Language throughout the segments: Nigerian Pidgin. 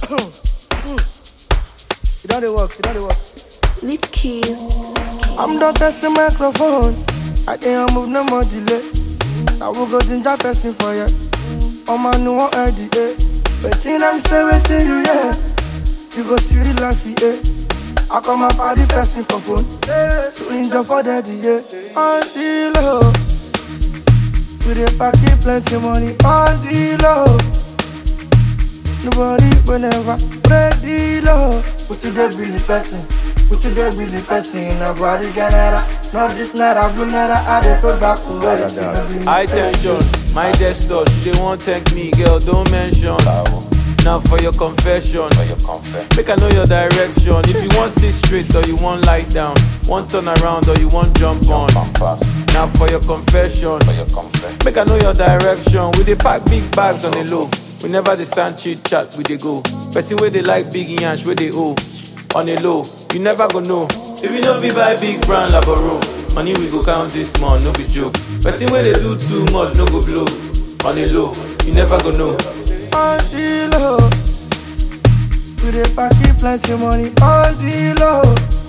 You don't work. Lip keys. I'm done testing microphone. I can't move no more delay. I will go ginger person for you. I'm a new one idea. Waiting, I'm say waiting you, yeah. You go see the life, yeah. I come up party person for phone. So enjoy for daddy, yeah. On the low. We dey pack plenty money on the low. Nobody will never break the law. We still dey be the person. Nobody get it. Not this night, I blue night, I dey throw back to where high tension, my desktop. She dey want thank me, girl, don't mention. Now for your confession, make I know your direction. If you want sit straight or you want lie down, want turn around or you want jump on. Now for your confession, make I know your direction. We dey pack big bags on the low. We never dey stand chit chat, we dey go. Person where they like big yansh, where they owe. On the low, you never go know. If you know we buy big brand laboro, money we go count this month, no be joke. Person where they do too much, no go blow. On the low, you never go know. On the low, we dey pack plenty money on the low.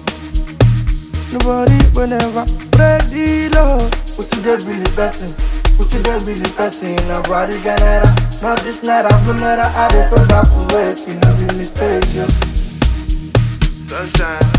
Nobody will never break the law. We still dey be the person. Nobody get it. Not this night, I blue night, I dey throw back away. You know be mistake, yo. Sunshine.